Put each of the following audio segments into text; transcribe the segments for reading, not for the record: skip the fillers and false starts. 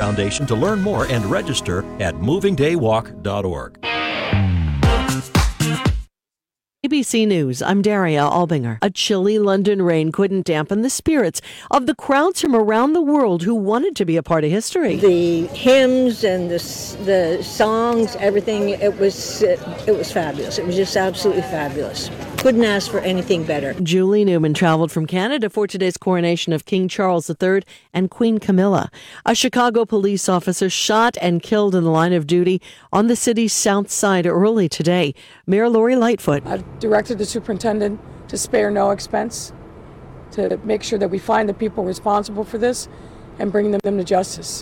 Foundation to learn more and register at movingdaywalk.org. ABC News, I'm Daria Albinger. A chilly London rain couldn't dampen the spirits of the crowds from around the world who wanted to be a part of history. The hymns and the songs, everything, it was fabulous. It was just absolutely fabulous. Couldn't ask for anything better. Julie Newman traveled from Canada for today's coronation of King Charles III and Queen Camilla. A Chicago police officer shot and killed in the line of duty on the city's south side early today. Mayor Lori Lightfoot. I've directed the superintendent to spare no expense to make sure that we find the people responsible for this and bring them to justice.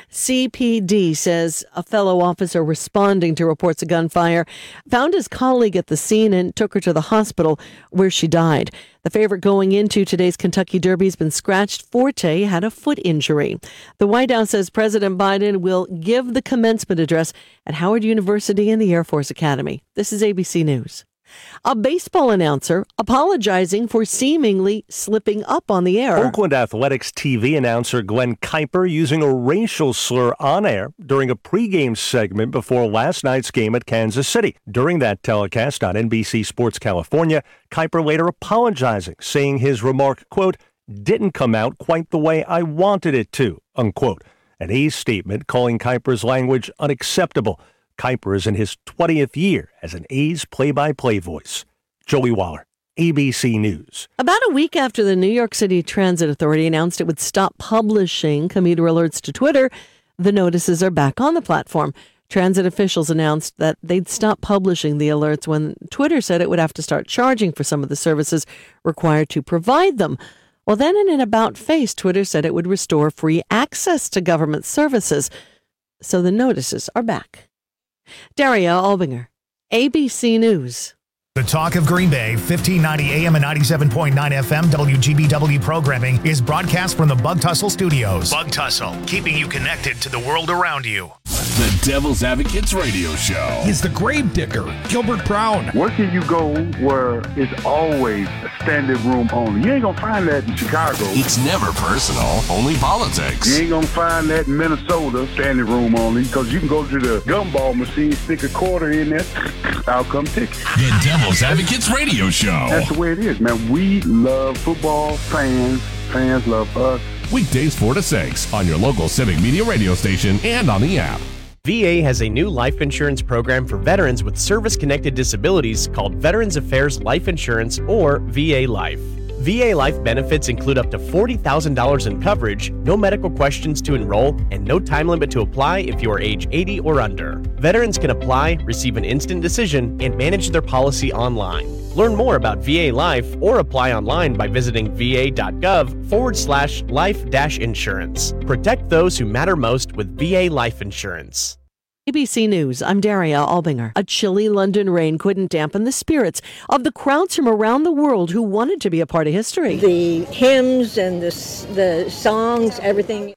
CPD says a fellow officer responding to reports of gunfire found his colleague at the scene and took her to the hospital where she died. The favorite going into today's Kentucky Derby has been scratched. Forte had a foot injury. The White House says President Biden will give the commencement address at Howard University and the Air Force Academy. This is ABC News. A baseball announcer apologizing for seemingly slipping up on the air. Oakland Athletics TV announcer Glenn Kuiper using a racial slur on air during a pregame segment before last night's game at Kansas City. During that telecast on NBC Sports California, Kuiper later apologizing, saying his remark, quote, didn't come out quite the way I wanted it to, unquote. An A's statement calling Kuiper's language unacceptable. Kuiper is in his 20th year as an A's play-by-play voice. Joey Waller, ABC News. About a week after the New York City Transit Authority announced it would stop publishing commuter alerts to Twitter, the notices are back on the platform. Transit officials announced that they'd stop publishing the alerts when Twitter said it would have to start charging for some of the services required to provide them. Well, then in an about-face, Twitter said it would restore free access to government services. So the notices are back. Daria Albinger, ABC News. The Talk of Green Bay, 1590 AM and 97.9 FM WGBW programming is broadcast from the Bug Tussle Studios. Bug Tussle, keeping you connected to the world around you. The Devil's Advocates Radio Show. He's the grave digger, Gilbert Brown. Where can you go where it's always a standing room only? You ain't going to find that in Chicago. It's never personal, only politics. You ain't going to find that in Minnesota, standing room only, because you can go to the gumball machine, stick a quarter in there, out come ticket. The Devil's Advocates Radio Show. That's the way it is, man. We love football, fans love us. Weekdays 4 to 6 on your local Civic Media radio station and on the app. VA has a new life insurance program for veterans with service-connected disabilities called Veterans Affairs Life Insurance, or VA Life. VA Life benefits include up to $40,000 in coverage, no medical questions to enroll, and no time limit to apply if you are age 80 or under. Veterans can apply, receive an instant decision, and manage their policy online. Learn more about VA Life or apply online by visiting va.gov/life-insurance. Protect those who matter most with VA Life Insurance. ABC News, I'm Daria Albinger. A chilly London rain couldn't dampen the spirits of the crowds from around the world who wanted to be a part of history. The hymns and the songs, everything.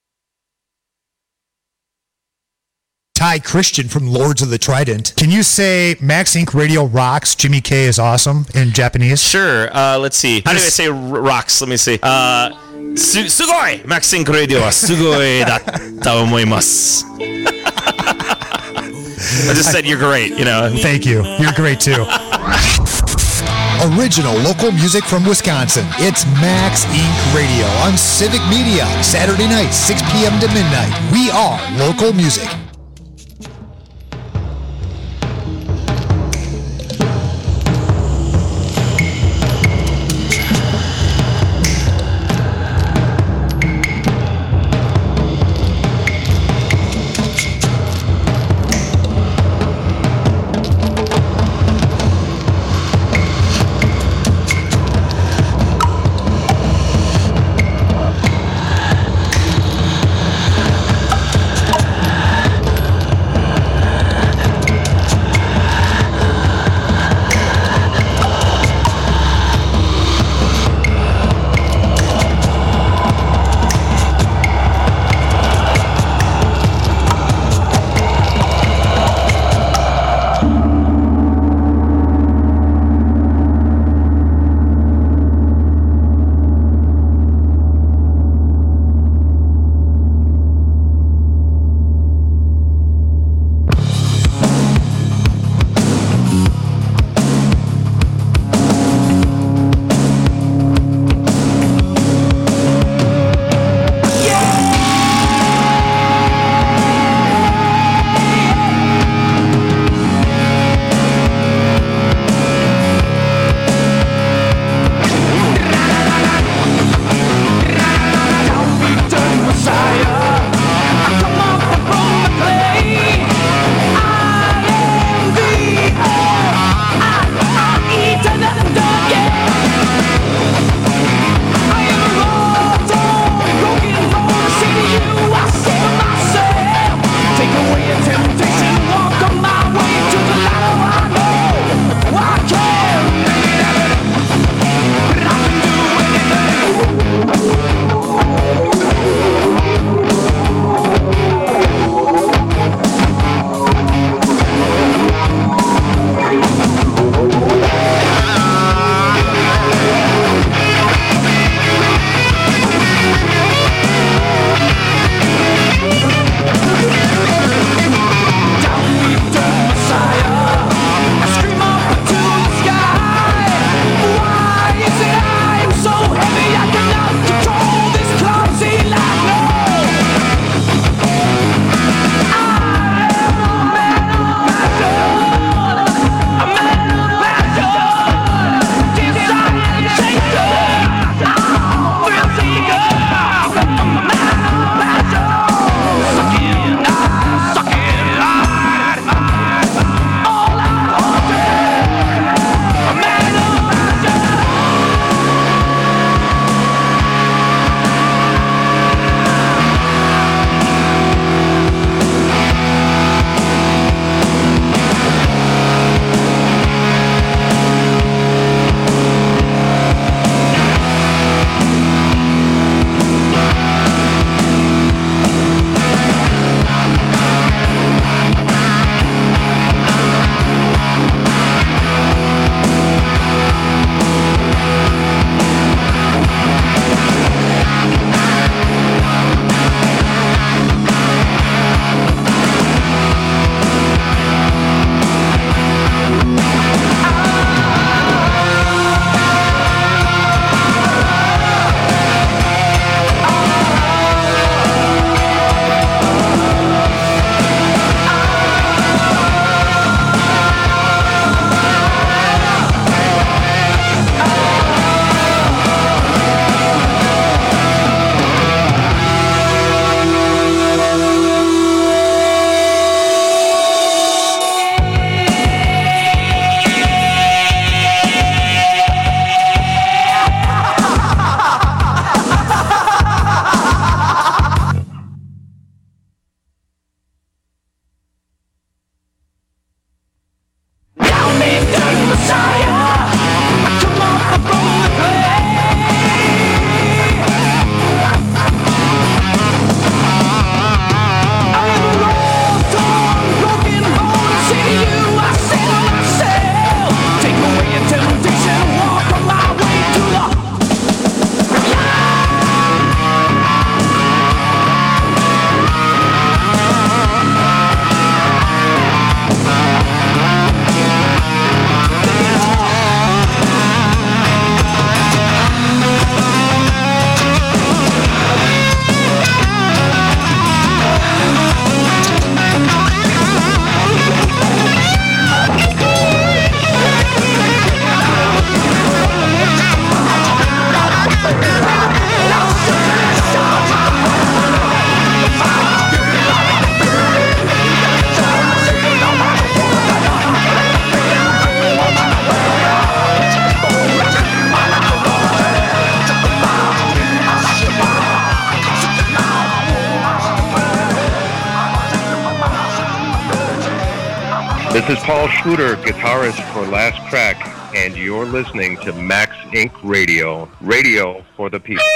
Ty Christian from Lords of the Trident. Can you say Max Inc. Radio rocks, Jimmy K is awesome in Japanese? Sure. Let's see. How do I say rocks? Let me see. Sugoi! Max Inc. Radio wa sugoi datta omoimasu. I just said you're great, you know. Thank you. You're great too. Original local music from Wisconsin. It's Max Inc. Radio on Civic Media. Saturday night, 6 p.m. to midnight. We are local music. This is Paul Schluter, guitarist for Last Crack, and you're listening to Max Inc. Radio. Radio for the people.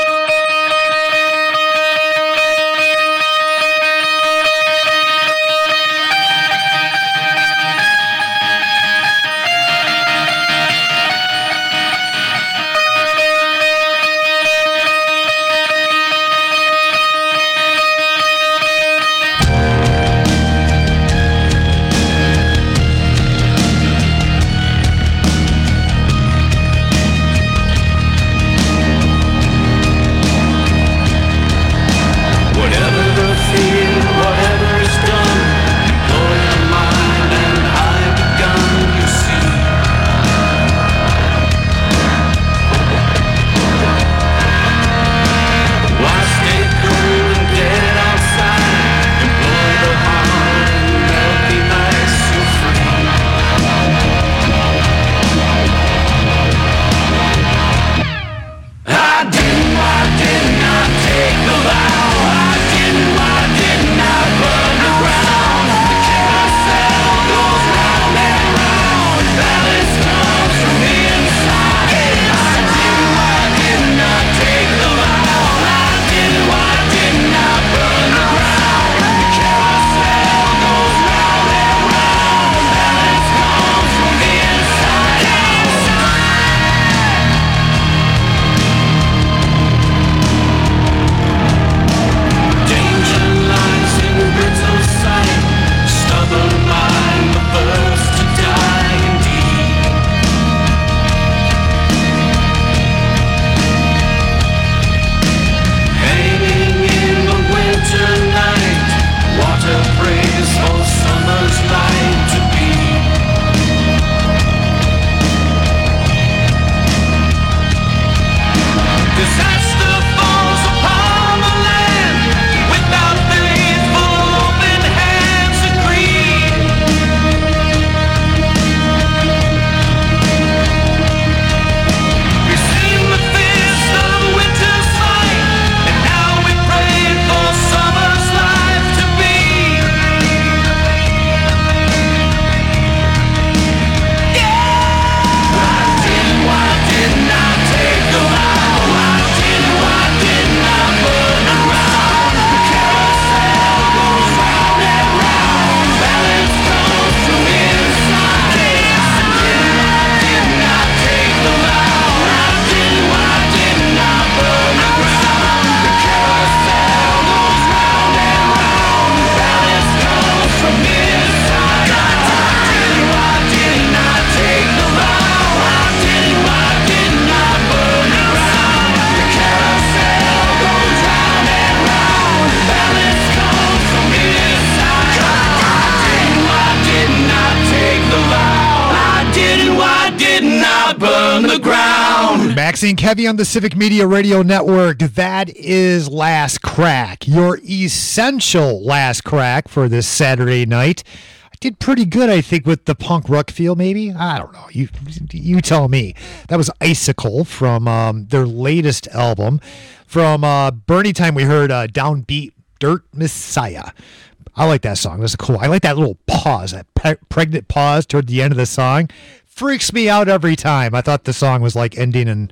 Maxine Kevy on the Civic Media Radio Network. That is Last Crack, your essential Last Crack for this Saturday night. I did pretty good, I think, with the punk rock feel, maybe. I don't know. You tell me. That was Icicle from their latest album. From Bernie Time, we heard Downbeat Dirt Messiah. I like that song. That's cool. I like that little pause, that pregnant pause toward the end of the song. Freaks me out every time. I thought the song was like ending in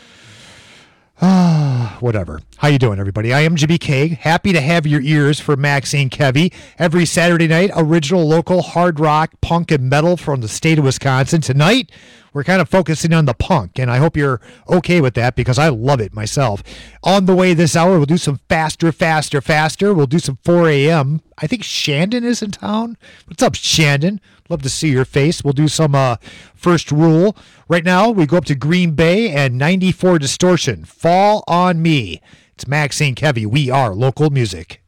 whatever. How you doing, everybody? I am GBK. Happy to have your ears for Maxine Kevy. Every Saturday night, original local hard rock, punk, and metal from the state of Wisconsin. Tonight, we're kind of focusing on the punk, and I hope you're okay with that because I love it myself. On the way this hour, we'll do some faster. We'll do some 4 a.m. I think Shandon is in town. What's up, Shandon? Love to see your face. We'll do some First Rule. Right now, we go up to Green Bay and 94 Distortion. Fall on Me. It's Maxine Kevy. We are local music.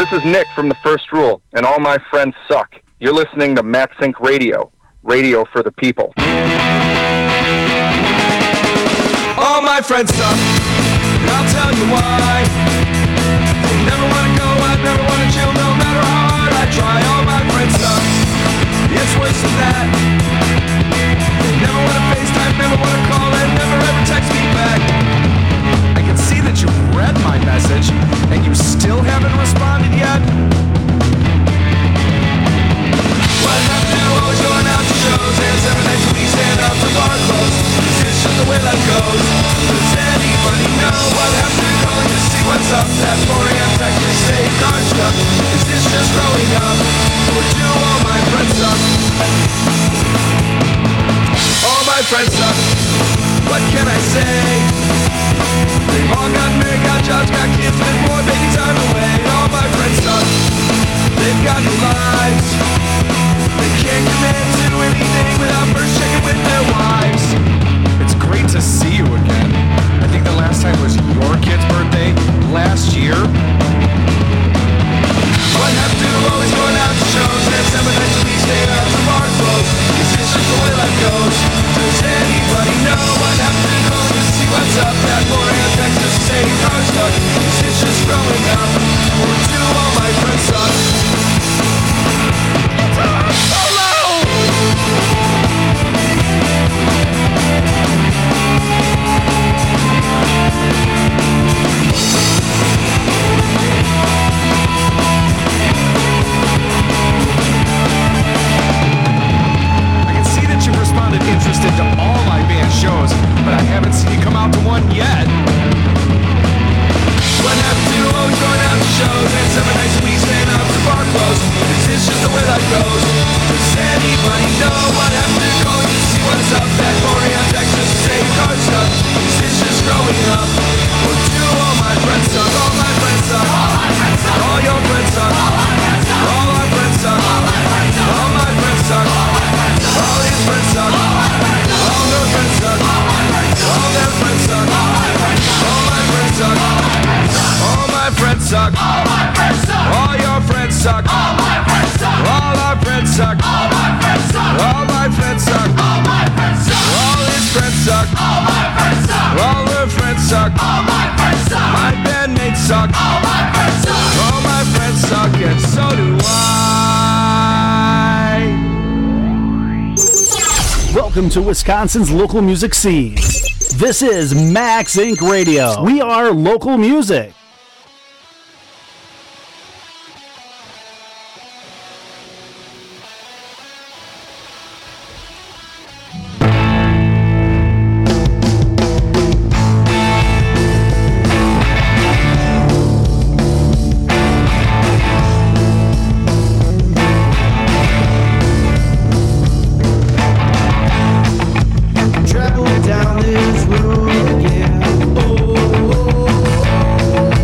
This is Nick from The First Rule, and all my friends suck. You're listening to Max Inc. Radio, radio for the people. All my friends suck, and I'll tell you why. They never want to go out, never want to chill, no matter how hard I try. All my friends suck, it's worse than that. They never want to FaceTime, never want to call, and never ever text me back. I can see that you've read my message, and you still haven't responded yet. What happened to always going out to shows, and 7 nights a week stand up to bar close? Is this just the way life goes? Does anybody know what happened to calling to see what's up? That 4 a.m. text to say car stuck. Is this just growing up, or do all my friends suck? All my friends suck, what can I say? They've all got married, got jobs, got kids, spend more baby time away. All my friends suck, they've got new lives. They can't commit to anything without first checking with their wives. It's great to see you again. I think the last time was your kid's birthday last year. What happened to always going out to shows and 7 nights a week stay out the bar close? Is this just the way life goes? Does anybody know what happened to calling to see what's up? That 4 a.m. text to say car stuck. Is this just growing up, or do all my friends suck? Interested to all my band shows, but I haven't seen you come out to one yet. What happened to always going out to shows and 7 nights a week staying up to bar close? Is this just the way life goes? Does anybody know what happened to calling to see what's up? That 4 a.m. text to say car stuck. Is this just growing up, or do all my friends suck? All my friends suck. All your friends suck. All our friends suck. All my friends suck. All his friends suck. All her friends suck. All their friends suck. All my friends suck. All my friends suck. All your friends suck. All our friends suck. All my friends suck. All his friends suck. All her friends suck. My bandmates suck. All my friends suck, and so do I. Welcome to Wisconsin's local music scene. This is Max Inc. Radio. We are local music. Travel down this road again. Oh, oh, oh.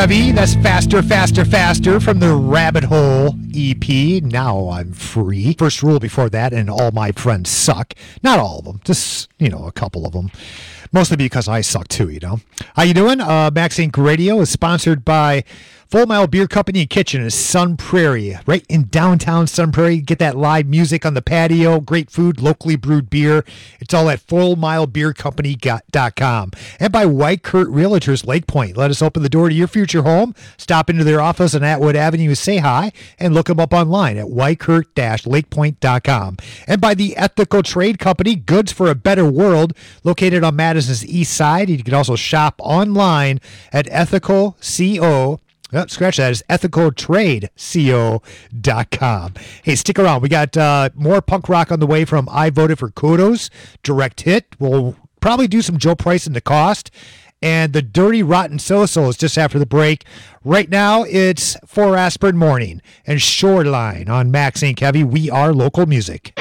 Kevy. That's Faster, Faster, Faster from the Rabbit Hole EP. Now I'm free. First Rule before that, and All My Friends Suck. Not all of them, just, a couple of them. Mostly because I suck too, How you doing? Max Inc. Radio is sponsored by Full Mile Beer Company and Kitchen in Sun Prairie, right in downtown Sun Prairie. Get that live music on the patio, great food, locally brewed beer. It's all at fullmilebeercompany.com. And by White Kurt Realtors Lake Point. Let us open the door to your future home. Stop into their office on Atwood Avenue, say hi, and look them up online at whitekurt-lakepoint.com. And by the Ethical Trade Company, Goods for a Better World, located on Madison's east side. You can also shop online at ethicalco.com. Oh, scratch that. It's ethicaltradeco.com. Hey, stick around. We got more punk rock on the way from I Voted for Kudos, Direct Hit. We'll probably do some Joe Price and the Cost. And the Dirty Rotten So-Sos just after the break. Right now, it's For Aspirin Morning and Shoreline on Max Inc. Heavy. We are local music.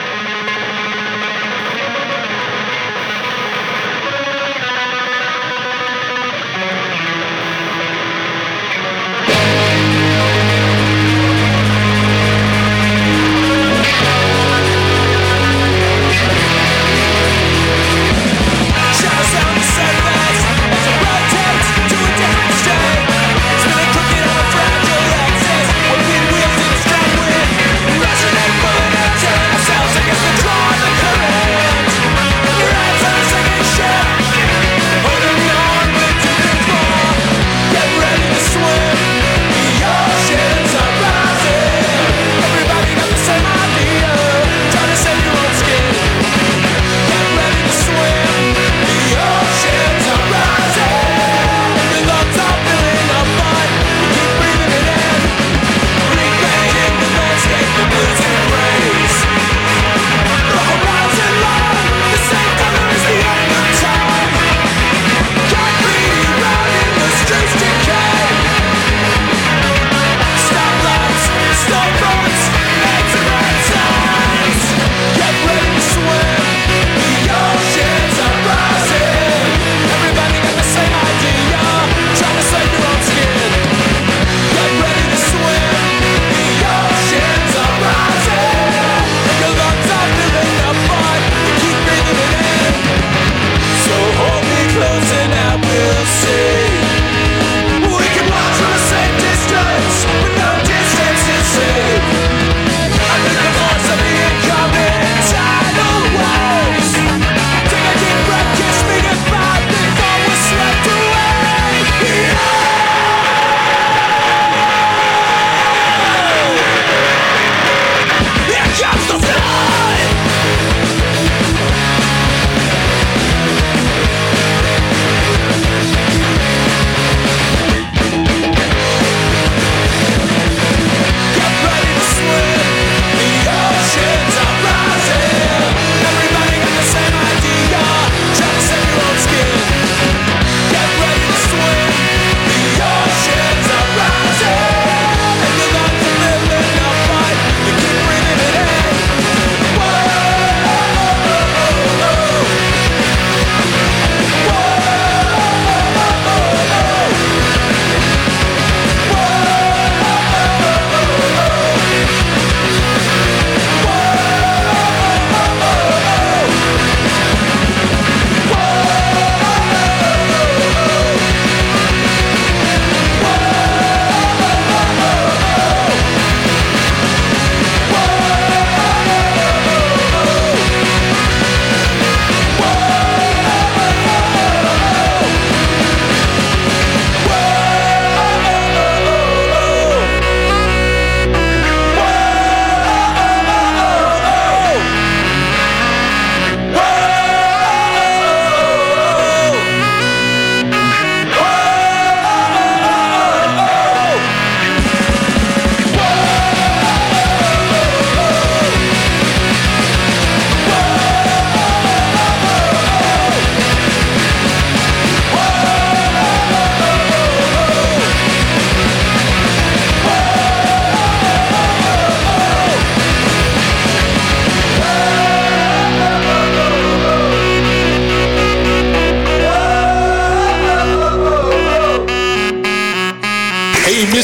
Resonate, but at 10,000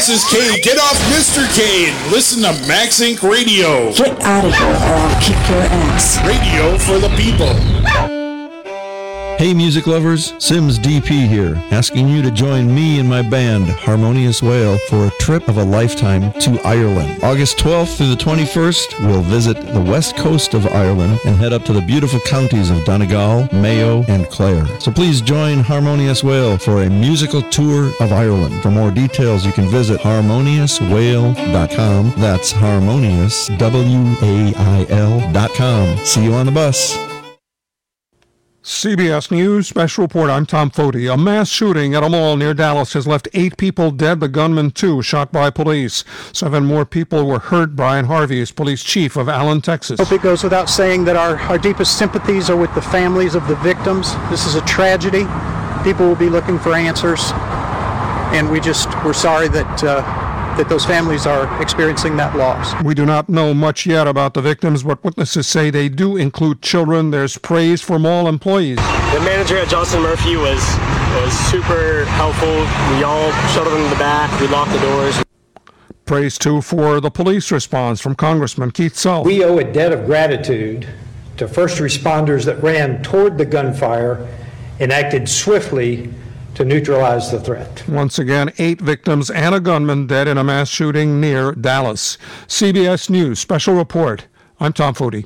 is K. Get off Mr. K and listen to Max Inc. Radio. Get out of here or I'll kick your ass. Radio for the people. Hey music lovers, Sims DP here, asking you to join me and my band, Harmonious Whale, for a trip of a lifetime to Ireland. August 12th through the 21st, we'll visit the west coast of Ireland and head up to the beautiful counties of Donegal, Mayo, and Clare. So please join Harmonious Whale for a musical tour of Ireland. For more details, you can visit harmoniouswhale.com. That's harmonious, WAIL.com. See you on the bus. CBS News Special Report. I'm Tom Foti. A mass shooting at a mall near Dallas has left 8 people dead, the gunman 2 shot by police. 7 more people were hurt. Brian Harvey is police chief of Allen, Texas. I hope it goes without saying that our deepest sympathies are with the families of the victims. This is a tragedy. People will be looking for answers, and we're sorry that those families are experiencing that loss. We do not know much yet about the victims, but witnesses say they do include children. There's praise for mall employees. The manager at Johnson Murphy was super helpful. We all shuttled into the back. We locked the doors. Praise, too, for the police response from Congressman Keith Sullivan. We owe a debt of gratitude to first responders that ran toward the gunfire and acted swiftly to neutralize the threat. Once again, 8 victims and a gunman dead in a mass shooting near Dallas. CBS News Special Report. I'm Tom Foti.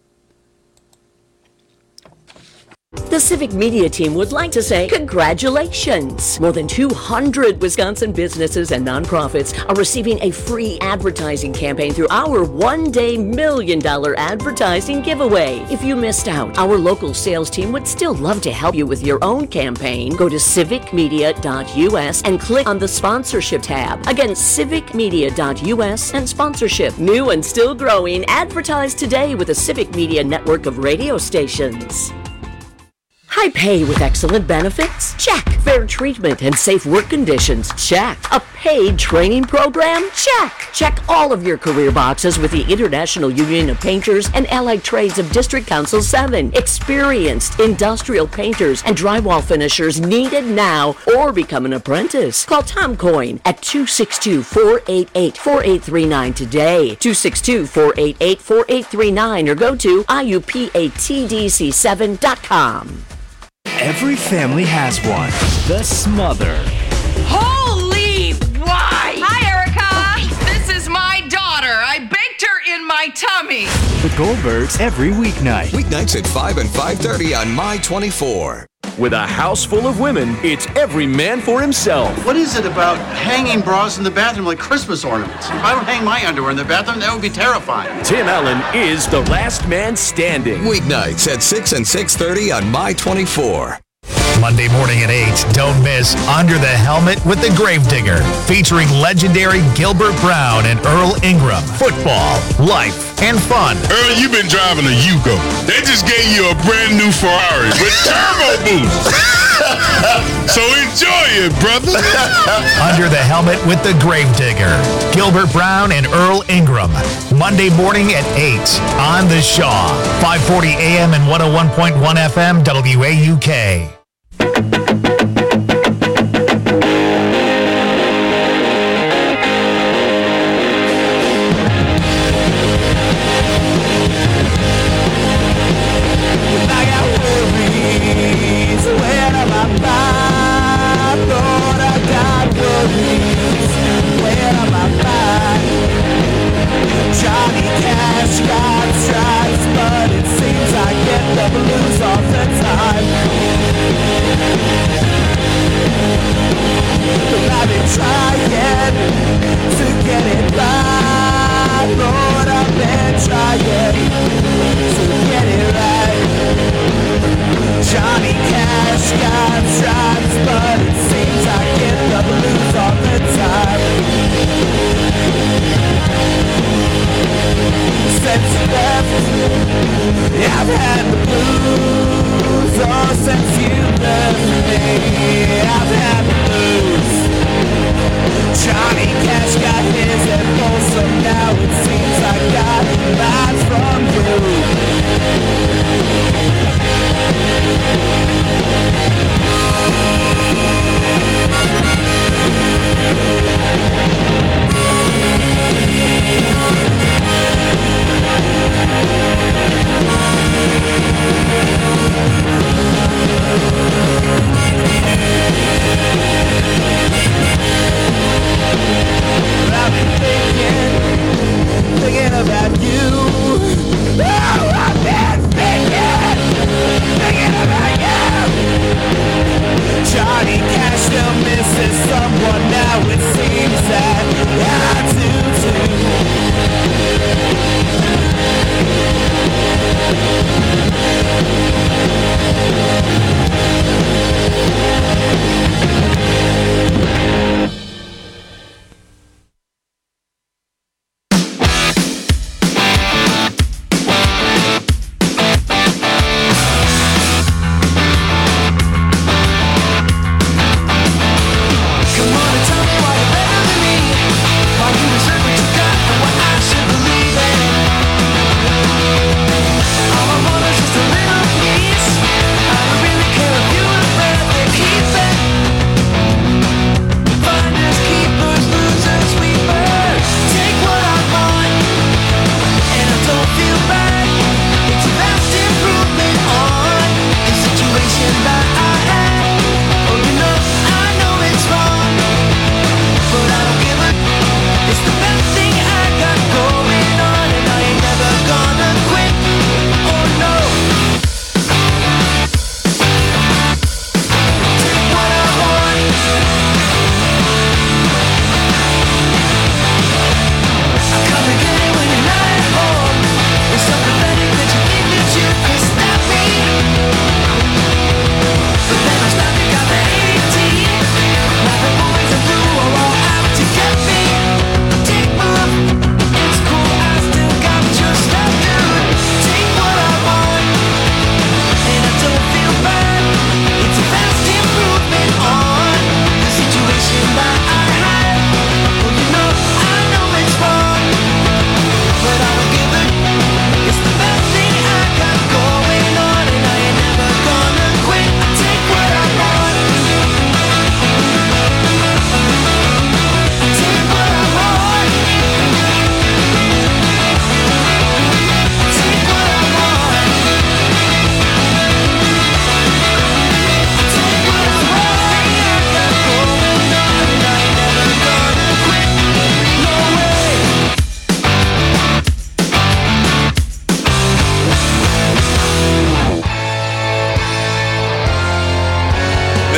The Civic Media team would like to say congratulations! More than 200 Wisconsin businesses and nonprofits are receiving a free advertising campaign through our one-day $1 million advertising giveaway. If you missed out, our local sales team would still love to help you with your own campaign. Go to civicmedia.us and click on the sponsorship tab. Again, civicmedia.us and sponsorship. New and still growing, advertise today with the Civic Media network of radio stations. High pay with excellent benefits? Check. Fair treatment and safe work conditions? Check. A paid training program? Check. Check all of your career boxes with the International Union of Painters and Allied Trades of District Council 7. Experienced industrial painters and drywall finishers needed now, or become an apprentice. Call Tom Coyne at 262-488-4839 today. 262-488-4839 or go to IUPATDC7.com. Every family has one. The Smother. Holy why! Hi, Erica! This is my daughter. I baked her in my tummy. The Goldbergs every weeknight. Weeknights at 5 and 5:30 on My 24. With a house full of women, it's every man for himself. What is it about hanging bras in the bathroom like Christmas ornaments? If I don't hang my underwear in the bathroom, that would be terrifying. Tim Allen is the last man standing. Weeknights at 6 and 6:30 on My 24. Monday morning at 8, don't miss Under the Helmet with the Gravedigger, featuring legendary Gilbert Brown and Earl Ingram. Football, life, and fun. Earl, you've been driving a Yugo. They just gave you a brand new Ferrari with turbo boost. So enjoy it, brother. Under the Helmet with the Gravedigger, Gilbert Brown and Earl Ingram. Monday morning at 8 on The Shaw, 540 AM and 101.1 FM WAUK. Johnny Cash got stripes, but it seems I get the blues all the time. But I've been trying to get it right, Lord, I've been trying to get it right. Johnny Cash got stripes, but it seems I get the blues all the time. Since you left, I've had the blues. Oh, since you left me, I've had the blues. Johnny Cash got his at Folsom, now it seems I got mine from you.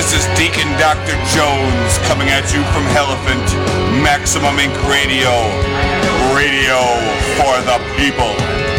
This is Deacon Dr. Jones coming at you from Elephant, Maximum Inc. Radio. Radio for the people.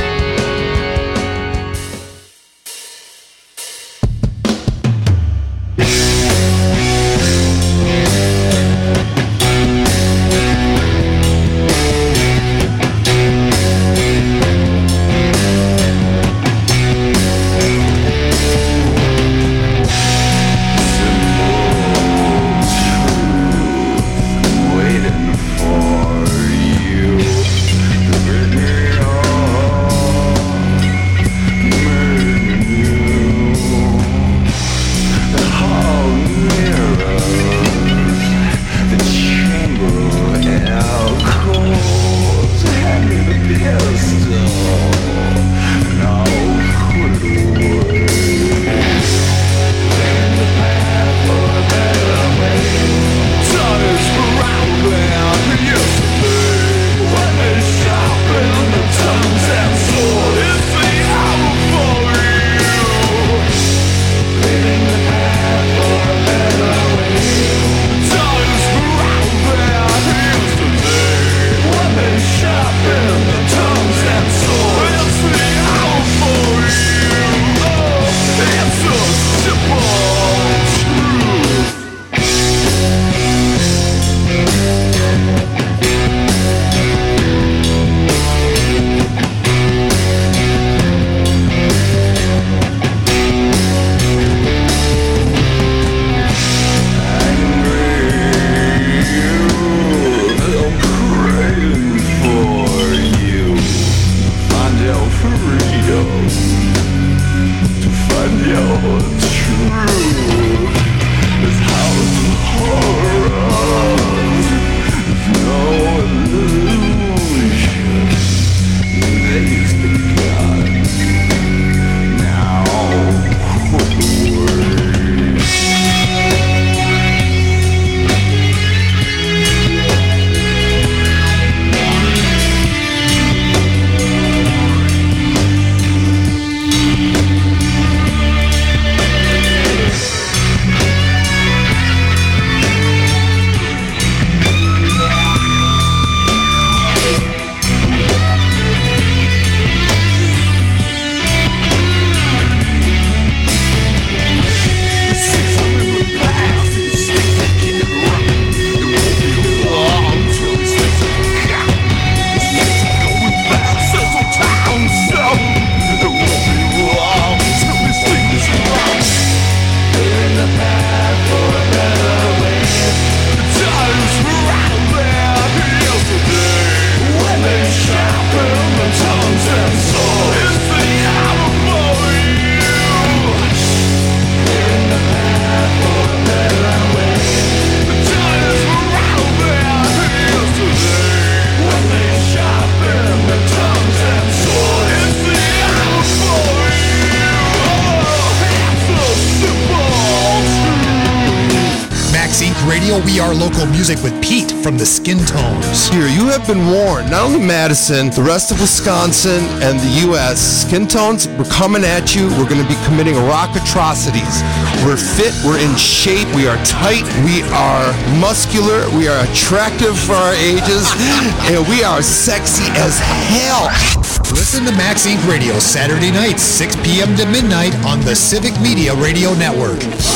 We Are Local Music with Pete from the Skin Tones. Here, you have been warned. Not only Madison, the rest of Wisconsin and the U.S. Skin Tones, we're coming at you. We're going to be committing rock atrocities. We're fit. We're in shape. We are tight. We are muscular. We are attractive for our ages. And we are sexy as hell. Listen to Max Inc. Radio Saturday nights, 6 p.m. to midnight on the Civic Media Radio Network.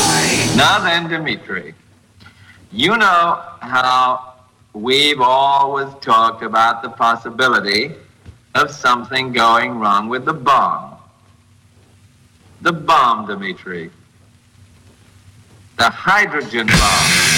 Now then, Dimitri. You know how we've always talked about the possibility of something going wrong with the bomb. The bomb, Dimitri. The hydrogen bomb.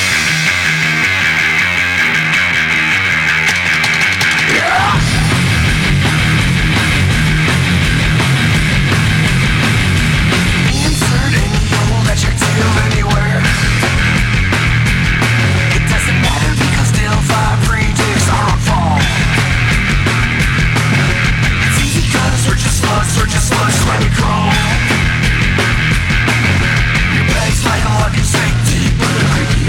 We're just slugs, let me crawl. Your bag's like a lucky snake deep in the creek.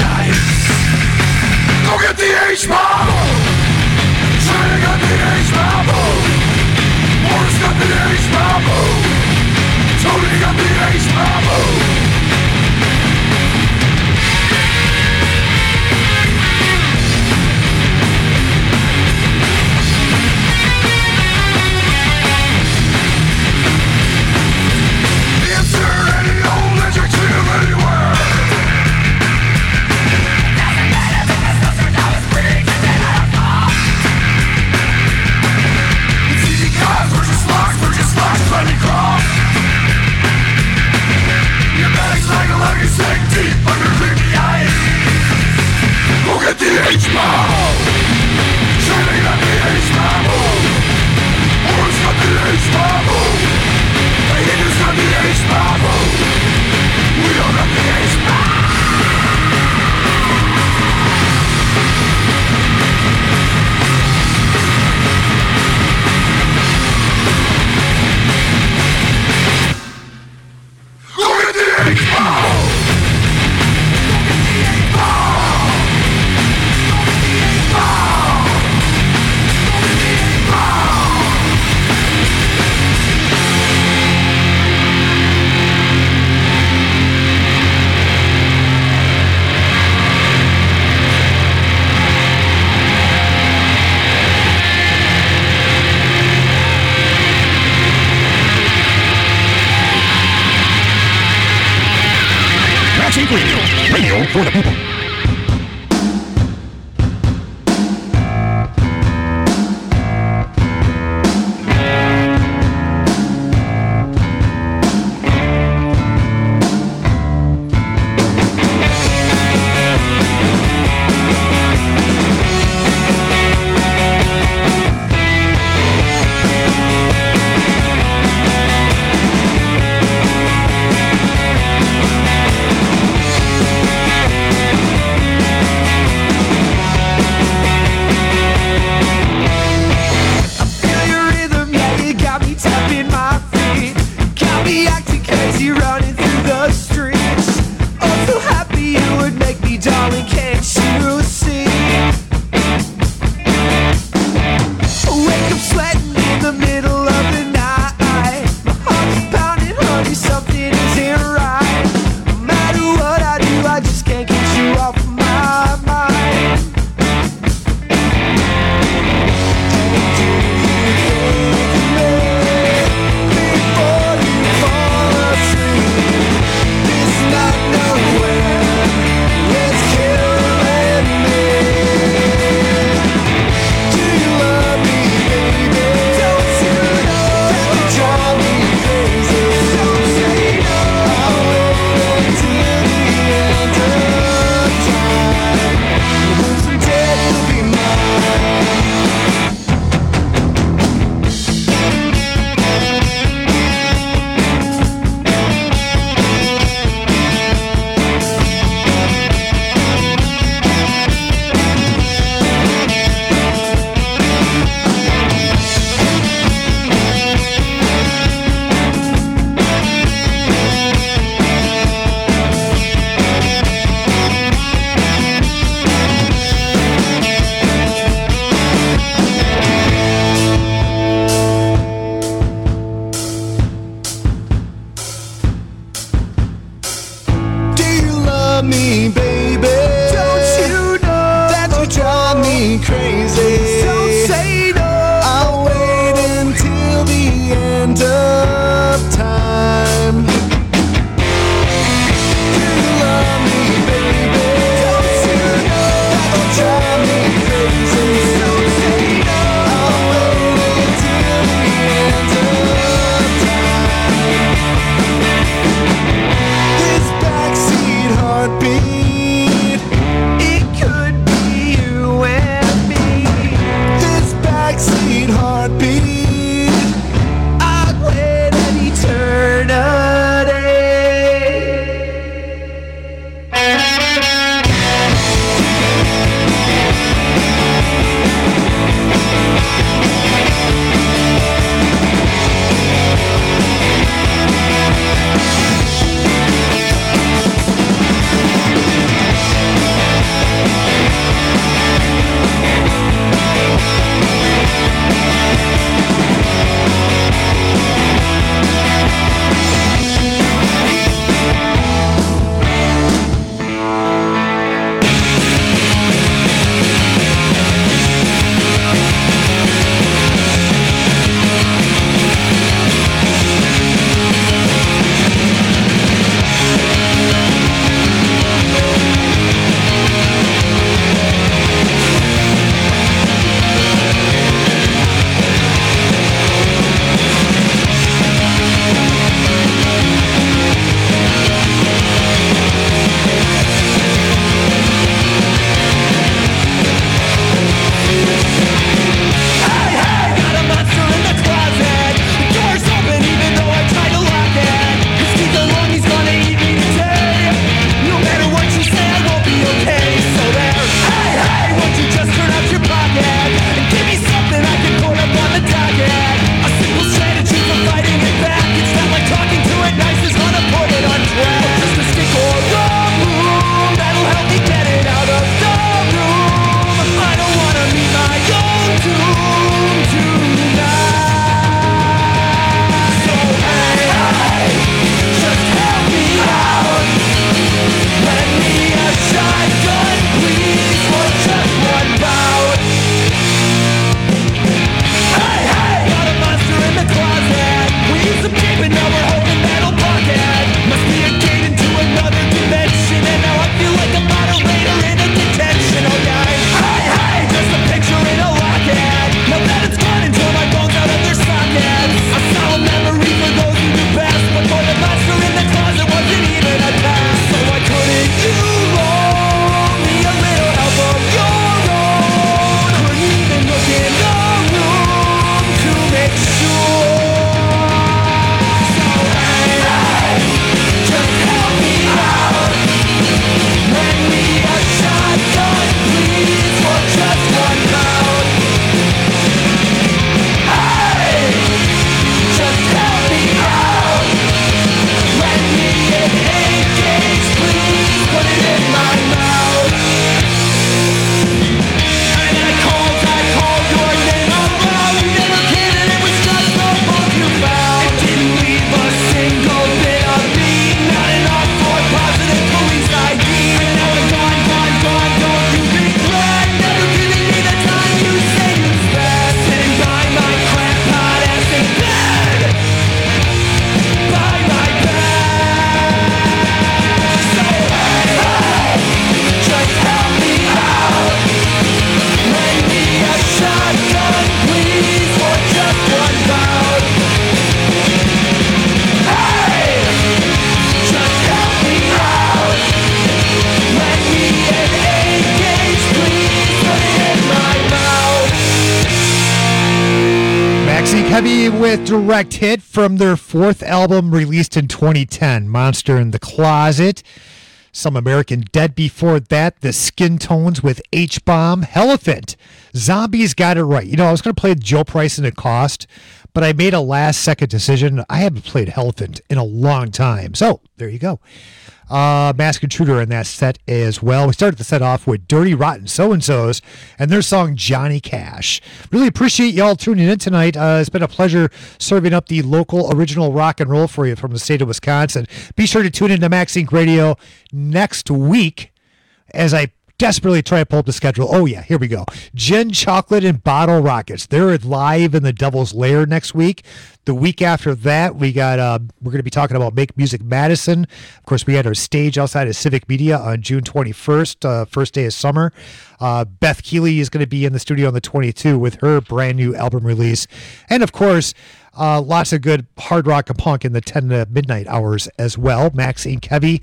Max Inc. Radio. Radio for the people. Before you fall asleep Cavalry with Direct Hit from their fourth album released in 2010, Monster in the Closet. Some American Dead before that, the Skin Tones with H-Bomb, Elephant. Zombies got it right. You know, I was going to play Joe Price and It Cost, but I made a last-second decision. I haven't played Elephant in a long time. So, there you go. Masked Intruder in that set as well. We started the set off with Dirty Rotten So-and-So's and their song Johnny Cash. Really appreciate y'all tuning in tonight. It's been a pleasure serving up the local original rock and roll for you from the state of Wisconsin. Be sure to tune in to Max Inc. Radio next week as I desperately try to pull up the schedule. Oh, yeah, here we go. Gin, Chocolate, and Bottle Rockets. They're live in the Devil's Lair next week. The week after that, we're going to be talking about Make Music Madison. Of course, we had our stage outside of Civic Media on June 21st, first day of summer. Beth Keeley is going to be in the studio on the 22nd with her brand new album release. And, of course, lots of good hard rock and punk in the 10 to midnight hours as well. Max Inc. Heavy.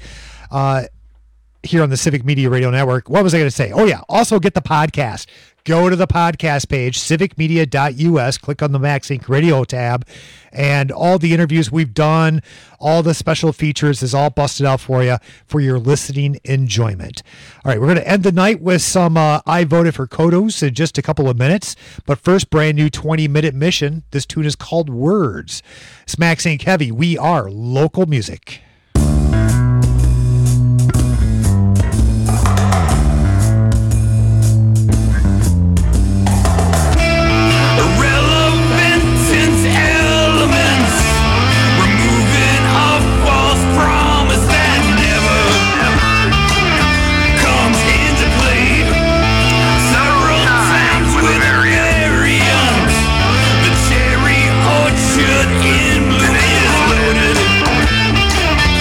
Here on the Civic Media Radio Network. What was I going to say? Oh, yeah. Also get the podcast. Go to the podcast page, civicmedia.us. Click on the Max Inc. Radio tab. And all the interviews we've done, all the special features is all busted out for you for your listening enjoyment. All right, we're going to end the night with some I Voted for Kodos in just a couple of minutes. But first, brand new 20-minute mission. This tune is called Words. It's Max Inc. Heavy. We are local music. In bloom is loaded.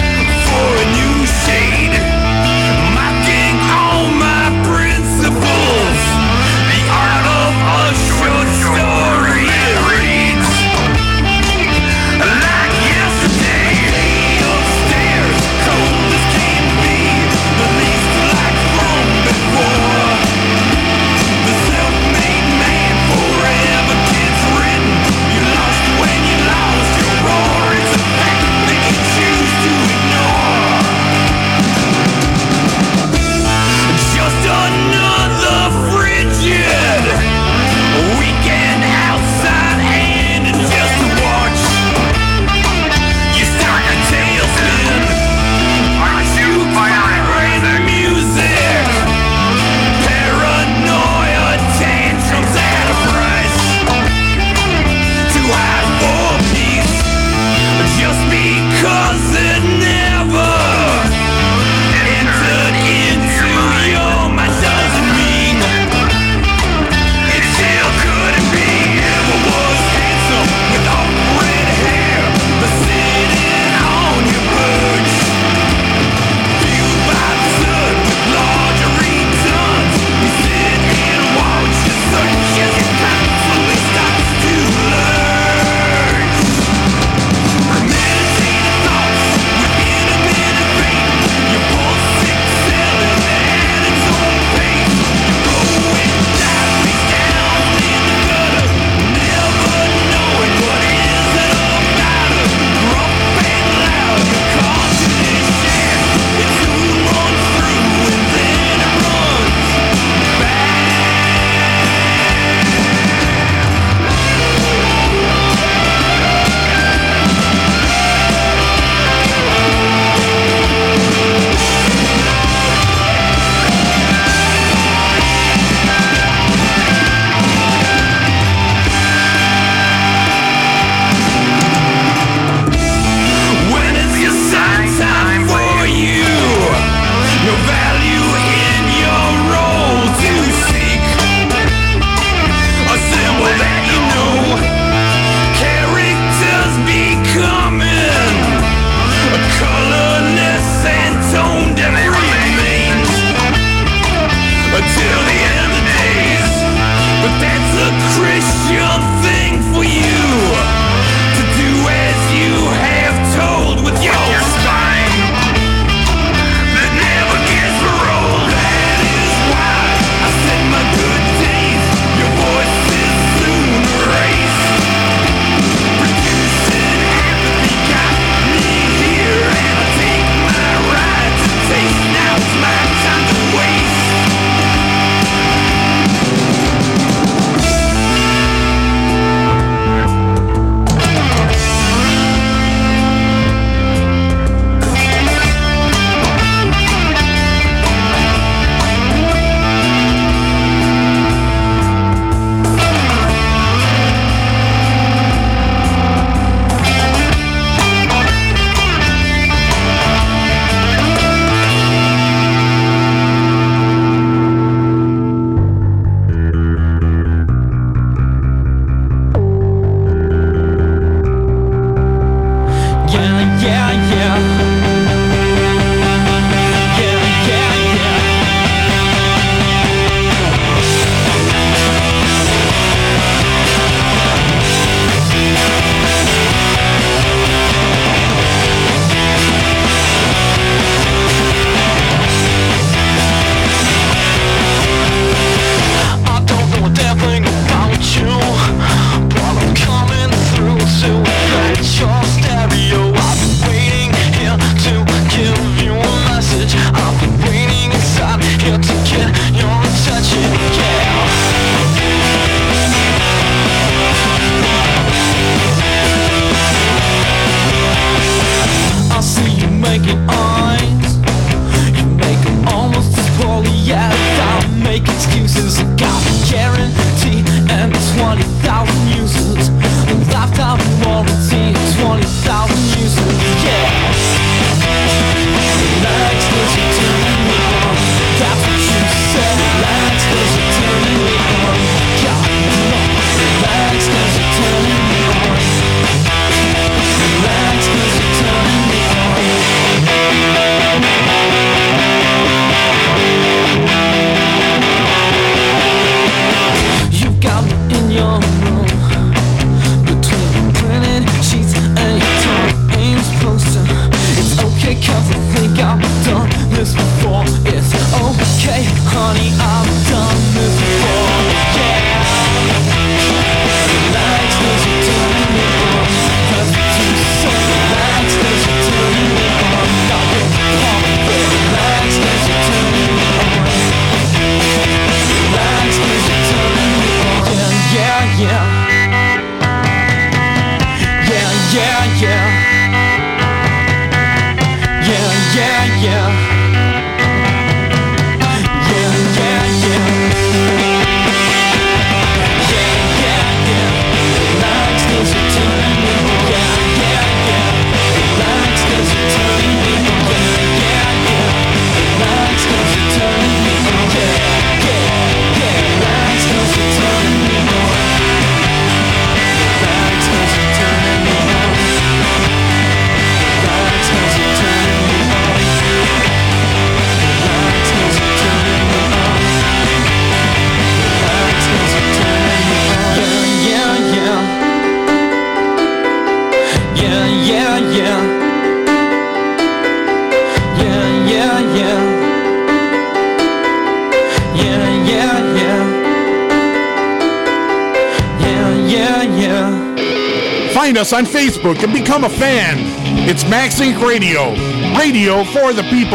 Find us on Facebook and become a fan. It's Max Inc. Radio. Radio for the people.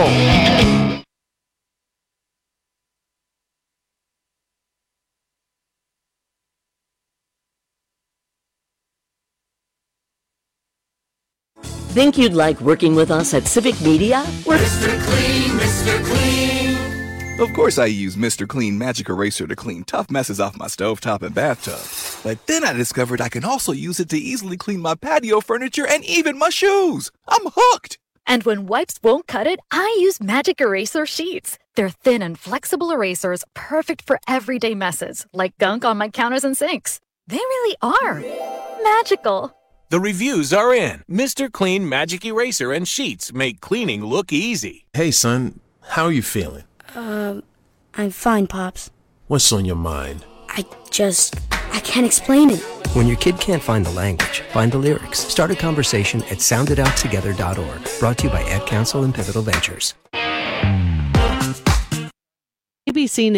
Think you'd like working with us at Civic Media? We're Mr. Clean, Mr. Clean. Of course I use Mr. Clean Magic Eraser to clean tough messes off my stovetop and bathtub. But then I discovered I can also use it to easily clean my patio furniture and even my shoes. I'm hooked! And when wipes won't cut it, I use Magic Eraser Sheets. They're thin and flexible erasers, perfect for everyday messes, like gunk on my counters and sinks. They really are magical. The reviews are in. Mr. Clean Magic Eraser and Sheets make cleaning look easy. Hey, son, how are you feeling? I'm fine, Pops. What's on your mind? I can't explain it. When your kid can't find the language, find the lyrics. Start a conversation at sounditouttogether.org. Brought to you by Ad Council and Pivotal Ventures. ABC